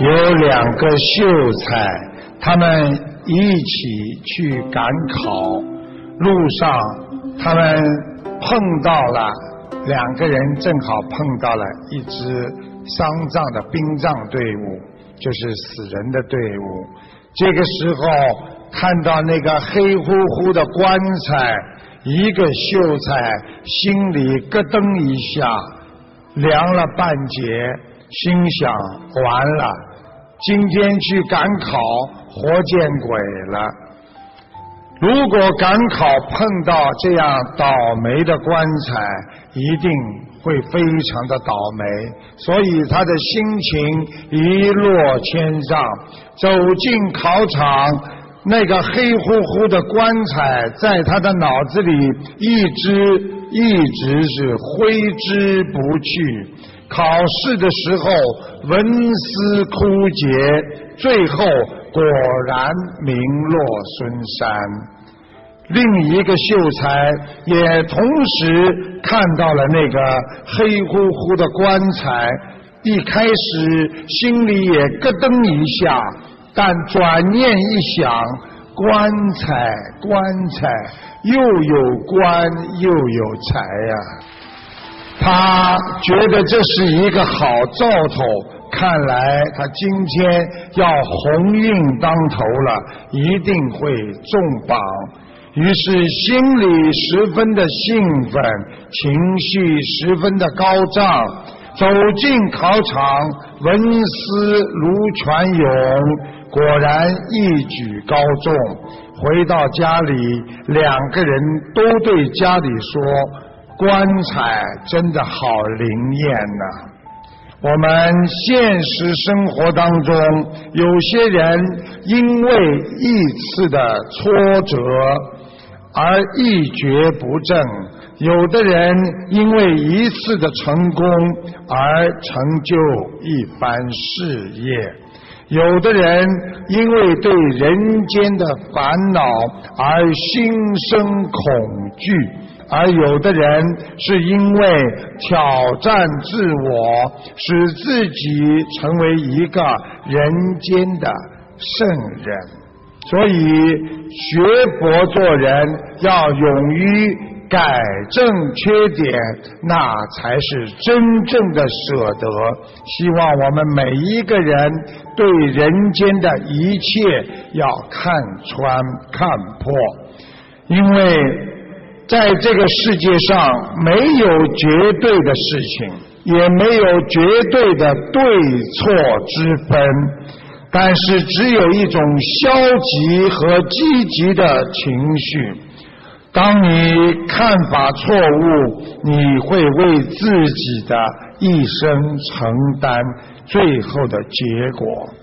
有2个秀才，他们一起去赶考，路上他们碰到了2个人，正好碰到了一支丧葬的殡葬队伍，就是死人的队伍。这个时候看到那个黑乎乎的棺材，一个秀才心里咯噔一下，凉了半截，心想完了，今天去赶考活见鬼了。如果赶考碰到这样倒霉的棺材，一定会非常的倒霉，所以他的心情一落千丈。走进考场，那个黑乎乎的棺材在他的脑子里一直是挥之不去。考试的时候文思枯竭，最后果然名落孙山。另一个秀才也同时看到了那个黑乎乎的棺材，一开始心里也咯噔一下，但转念一想，棺材又有棺又有财呀，他觉得这是一个好兆头，看来他今天要鸿运当头了，一定会中榜。于是心里十分的兴奋，情绪十分的高涨，走进考场，文思如泉涌，果然一举高中。回到家里，2个人都对家里说，棺材真的好灵验呐。我们现实生活当中，有些人因为一次的挫折而一蹶不振，有的人因为一次的成功而成就一番事业，有的人因为对人间的烦恼而心生恐惧，而有的人是因为挑战自我，使自己成为一个人间的圣人。所以学佛做人要勇于改正缺点，那才是真正的舍得。希望我们每一个人对人间的一切要看穿看破，因为在这个世界上没有绝对的事情，也没有绝对的对错之分，但是只有一种消极和积极的情绪。当你看法错误，你会为自己的一生承担最后的结果。